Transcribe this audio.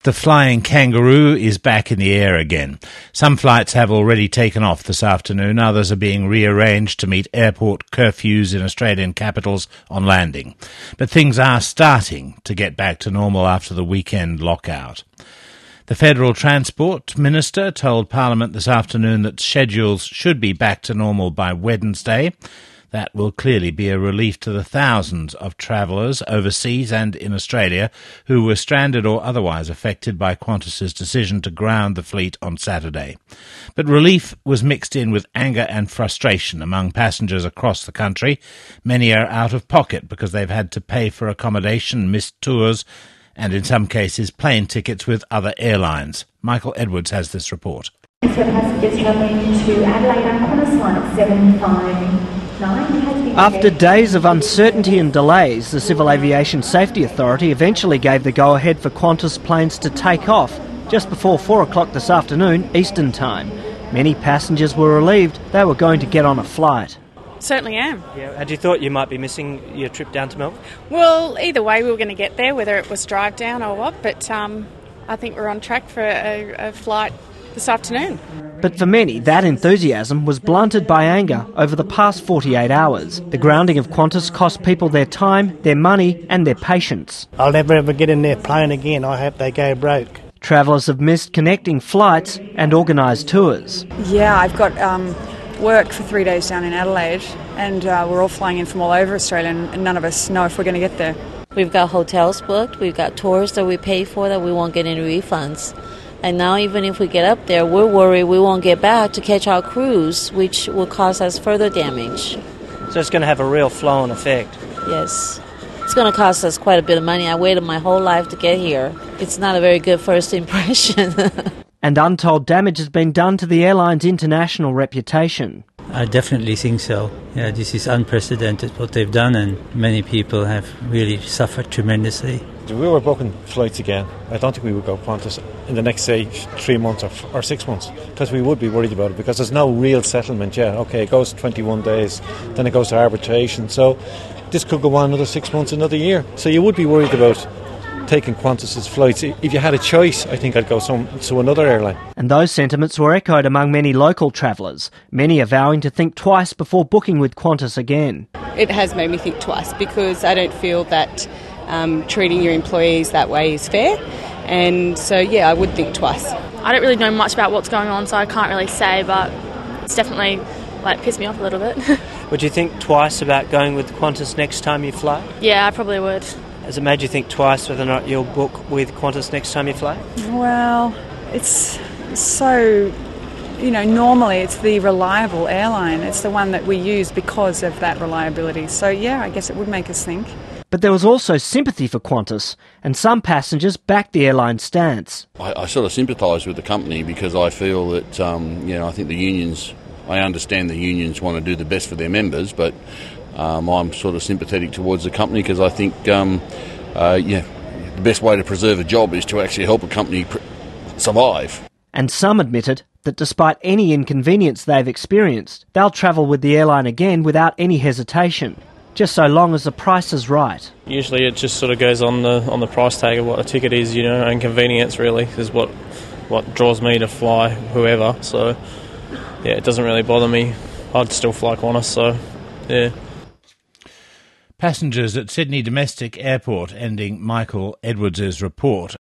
The flying kangaroo is back in the air again. Some flights have already taken off this afternoon. Others are being rearranged to meet airport curfews in Australian capitals on landing. But things are starting to get back to normal after the weekend lockout. The Federal Transport Minister told Parliament this afternoon that schedules should be back to normal by Wednesday. That will clearly be a relief to the thousands of travellers overseas and in Australia who were stranded or otherwise affected by Qantas's decision to ground the fleet on Saturday. But relief was mixed in with anger and frustration among passengers across the country. Many are out of pocket because they've had to pay for accommodation, missed tours, and in some cases plane tickets with other airlines. Michael Edwards has this report. For passengers travelling to Adelaide on Qantas flight 759. After days of uncertainty and delays, the Civil Aviation Safety Authority eventually gave the go-ahead for Qantas planes to take off just before 4 o'clock this afternoon, Eastern Time. Many passengers were relieved they were going to get on a flight. Certainly am. Yeah, had you thought you might be missing your trip down to Melbourne? Well, either way we were going to get there, whether it was drive down or what, but I think we're on track for a flight this afternoon. But for many, that enthusiasm was blunted by anger over the past 48 hours. The grounding of Qantas cost people their time, their money and their patience. I'll never ever get in their plane again. I hope they go broke. Travellers have missed connecting flights and organised tours. Yeah, I've got work for 3 days down in Adelaide and we're all flying in from all over Australia and none of us know if we're going to get there. We've got hotels booked, we've got tours that we pay for that we won't get any refunds. And now even if we get up there, we're worried we won't get back to catch our cruise, which will cause us further damage. So it's going to have a real flow-on effect. Yes. It's going to cost us quite a bit of money. I waited my whole life to get here. It's not a very good first impression. And untold damage has been done to the airline's international reputation. I definitely think so. Yeah, this is unprecedented what they've done, and many people have really suffered tremendously. If we were booking flights again, I don't think we would go Qantas in the next, say, 3 months or 6 months, because we would be worried about it, because there's no real settlement yet. OK, it goes 21 days, then it goes to arbitration, so this could go on another 6 months, another year. So you would be worried about taking Qantas's flights. If you had a choice, I think I'd go to another airline. And those sentiments were echoed among many local travellers. Many are vowing to think twice before booking with Qantas again. It has made me think twice because I don't feel that treating your employees that way is fair. And so, yeah, I would think twice. I don't really know much about what's going on, so I can't really say, but it's definitely pissed me off a little bit. Would you think twice about going with Qantas next time you fly? Yeah, I probably would. Has it made you think twice whether or not you'll book with Qantas next time you fly? Well, it's so, normally it's the reliable airline. It's the one that we use because of that reliability. So, yeah, I guess it would make us think. But there was also sympathy for Qantas, and some passengers backed the airline's stance. I sort of sympathise with the company because I feel that, I think the unions, I understand the unions want to do the best for their members, but I'm sort of sympathetic towards the company because I think, the best way to preserve a job is to actually help a company survive. And some admitted that despite any inconvenience they've experienced, they'll travel with the airline again without any hesitation, just so long as the price is right. Usually it just sort of goes on the price tag of what a ticket is, and convenience really is what draws me to fly whoever. So, yeah, it doesn't really bother me. I'd still fly Qantas, so, yeah. Passengers at Sydney Domestic Airport, ending Michael Edwards' report.